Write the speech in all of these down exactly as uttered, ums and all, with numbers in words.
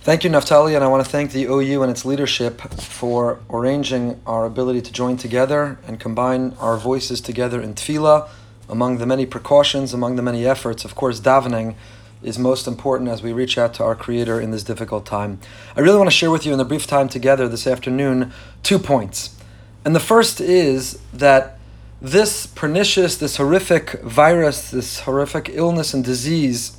Thank you, Naftali, and I want to thank the O U and its leadership for arranging our ability to join together and combine our voices together in tefillah. Among the many precautions, among the many efforts, of course, davening is most important as we reach out to our Creator in this difficult time. I really want to share with you in the brief time together this afternoon two points. And the first is that this pernicious, this horrific virus, this horrific illness and disease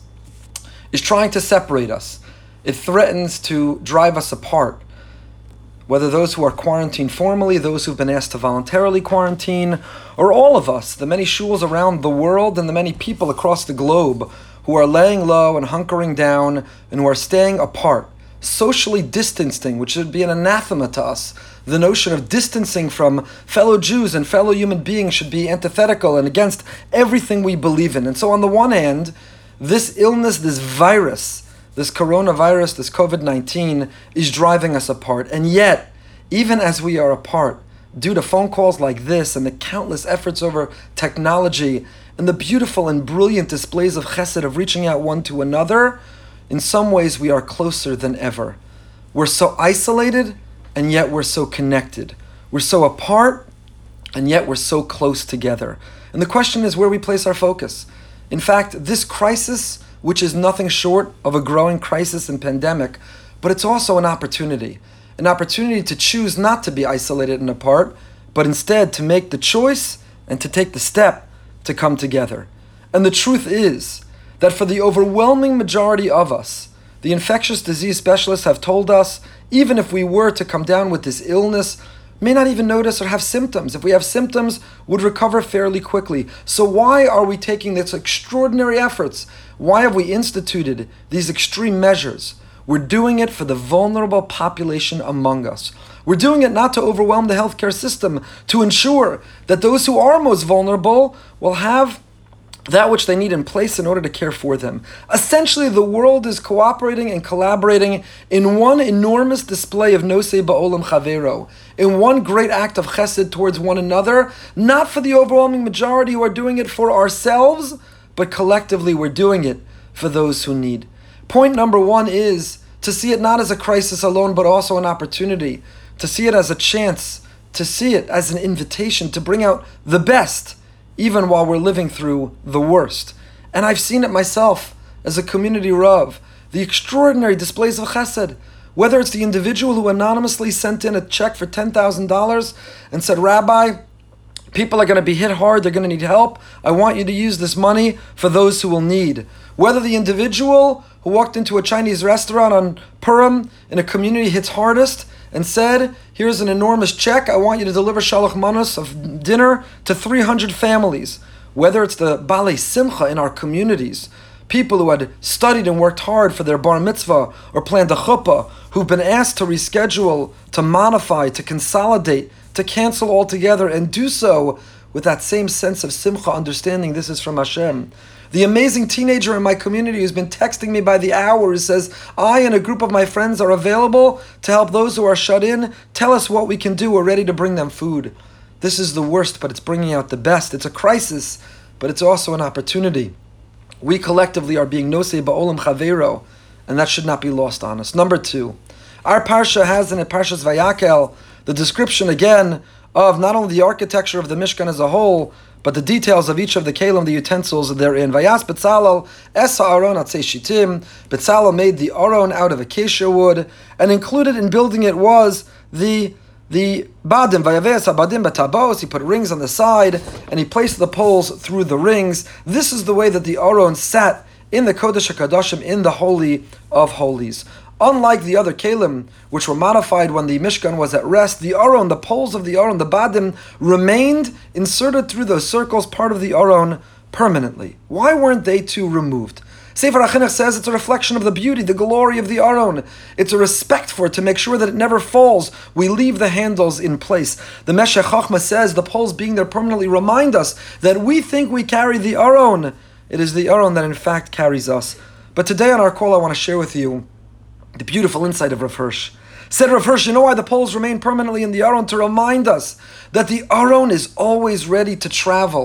is trying to separate us. It threatens to drive us apart. Whether those who are quarantined formally, those who've been asked to voluntarily quarantine, or all of us, the many shuls around the world and the many people across the globe who are laying low and hunkering down and who are staying apart, socially distancing, which should be an anathema to us. The notion of distancing from fellow Jews and fellow human beings should be antithetical and against everything we believe in. And so on the one hand, this illness, this virus, this coronavirus, this covid nineteen is driving us apart. And yet, even as we are apart, due to phone calls like this and the countless efforts over technology and the beautiful and brilliant displays of chesed of reaching out one to another, in some ways we are closer than ever. We're so isolated and yet we're so connected. We're so apart and yet we're so close together. And the question is where we place our focus. In fact, this crisis, which is nothing short of a growing crisis and pandemic, but it's also an opportunity. An opportunity to choose not to be isolated and apart, but instead to make the choice and to take the step to come together. And the truth is that for the overwhelming majority of us, the infectious disease specialists have told us, even if we were to come down with this illness, may not even notice or have symptoms. If we have symptoms, would recover fairly quickly. So why are we taking these extraordinary efforts? Why have we instituted these extreme measures? We're doing it for the vulnerable population among us. We're doing it not to overwhelm the healthcare system, to ensure that those who are most vulnerable will have that which they need in place in order to care for them. Essentially, the world is cooperating and collaborating in one enormous display of Nosei Ba'olam Chavero, in one great act of chesed towards one another, not for the overwhelming majority who are doing it for ourselves, but collectively we're doing it for those who need. Point number one is to see it not as a crisis alone, but also an opportunity, to see it as a chance, to see it as an invitation to bring out the best, even while we're living through the worst. And I've seen it myself as a community rav, the extraordinary displays of chesed, whether it's the individual who anonymously sent in a check for ten thousand dollars and said, Rabbi, people are going to be hit hard, they're going to need help, I want you to use this money for those who will need. Whether the individual who walked into a Chinese restaurant on Purim in a community hits hardest and said, here's an enormous check, I want you to deliver shalach manos of dinner to three hundred families. Whether it's the Balei Simcha in our communities, people who had studied and worked hard for their bar mitzvah or planned a chuppah, who've been asked to reschedule, to modify, to consolidate, to cancel altogether, and do so with that same sense of simcha, understanding this is from Hashem. The amazing teenager in my community who's been texting me by the hour who says, I and a group of my friends are available to help those who are shut in. Tell us what we can do. We're ready to bring them food. This is the worst, but it's bringing out the best. It's a crisis, but it's also an opportunity. We collectively are being Nosei Ba'olam Chavero, and that should not be lost on us. Number two, our Parsha has in it, Parshas Vayakel, the description again of not only the architecture of the Mishkan as a whole, but the details of each of the kelim, the utensils therein. Vayas Betzalel es ha'aron atzei shitim. Betzalel made the aron out of acacia wood, and included in building it was the the badim. Vayaves habadim betabos. He put rings on the side, and he placed the poles through the rings. This is the way that the aron sat in the Kodesh HaKadoshim, in the Holy of Holies. Unlike the other kelim, which were modified when the Mishkan was at rest, the aron, the poles of the aron, the badim, remained inserted through those circles, part of the aron, permanently. Why weren't they too removed? Sefer HaChinuch says it's a reflection of the beauty, the glory of the aron. It's a respect for it, to make sure that it never falls. We leave the handles in place. The Meshech Chochmah says the poles being there permanently remind us that we think we carry the aron. It is the aron that in fact carries us. But today on our call I want to share with you the beautiful insight of Rav Hirsch. Said Rav Hirsch, you know why the poles remain permanently in the aron? To remind us that the aron is always ready to travel.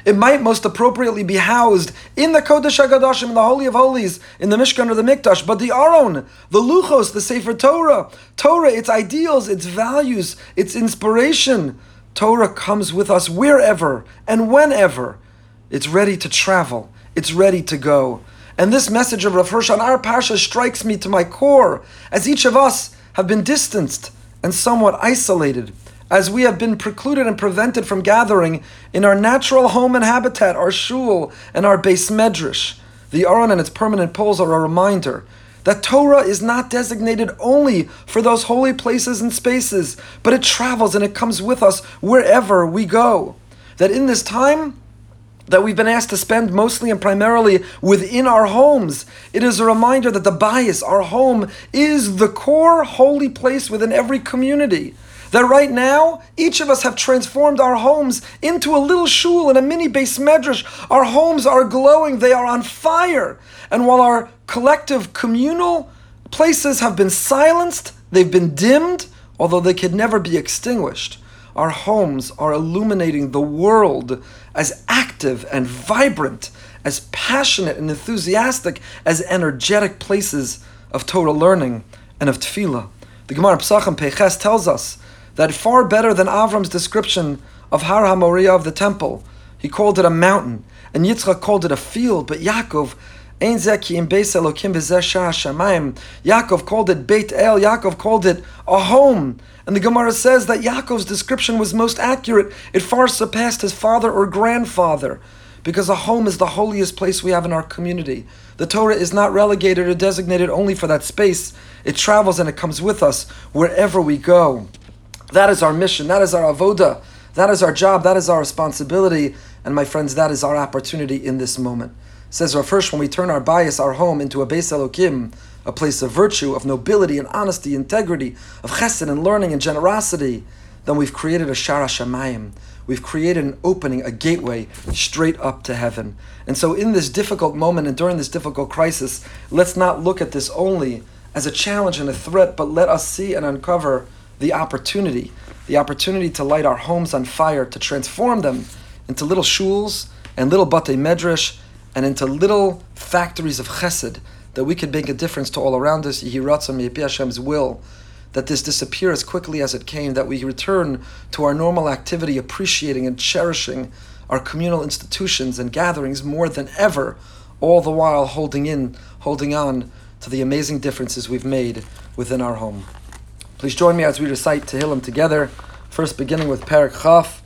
It might most appropriately be housed in the Kodesh HaKadoshim, in the Holy of Holies, in the Mishkan or the Mikdash. But the Aron, the Luchos, the Sefer Torah, Torah, its ideals, its values, its inspiration, Torah comes with us wherever and whenever. It's ready to travel. It's ready to go. And this message of Rav Hirsch on our Parsha strikes me to my core, as each of us have been distanced and somewhat isolated, as we have been precluded and prevented from gathering in our natural home and habitat, our shul and our Beis Medrash. The Aron and its permanent poles are a reminder that Torah is not designated only for those holy places and spaces, but it travels and it comes with us wherever we go. That in this time that we've been asked to spend mostly and primarily within our homes, it is a reminder that the bayis, our home, is the core holy place within every community. That right now, each of us have transformed our homes into a little shul and a mini Beis Medrash. Our homes are glowing, they are on fire. And while our collective communal places have been silenced, they've been dimmed, although they could never be extinguished, our homes are illuminating the world as active and vibrant, as passionate and enthusiastic, as energetic places of Torah learning and of tefillah. The Gemara Pesachim Peches tells us that far better than Avram's description of Har HaMoriah of the temple, he called it a mountain, and Yitzchak called it a field, but Yaakov, Ein zeh ki im beis Elokim v'zeh shah shamayim, Yaakov called it Beit El, Yaakov called it a home. And the Gemara says that Yaakov's description was most accurate. It far surpassed his father or grandfather, because a home is the holiest place we have in our community. The Torah is not relegated or designated only for that space. It travels and it comes with us wherever we go. That is our mission. That is our avoda. That is our job. That is our responsibility. And my friends, that is our opportunity in this moment. Says Rav Hirsch, when we turn our bayis, our home, into a Beis Elokim, a place of virtue, of nobility and honesty, integrity, of chesed and learning and generosity, then we've created a Shara Shamayim. We've created an opening, a gateway straight up to heaven. And so in this difficult moment and during this difficult crisis, let's not look at this only as a challenge and a threat, but let us see and uncover the opportunity, the opportunity to light our homes on fire, to transform them into little shuls and little batei medrash, and into little factories of chesed, that we could make a difference to all around us. Yehi ratzon Yepi Hashem's will, that this disappear as quickly as it came, that we return to our normal activity, appreciating and cherishing our communal institutions and gatherings more than ever, all the while holding in, holding on to the amazing differences we've made within our home. Please join me as we recite Tehillim together, first beginning with Perek Chaf,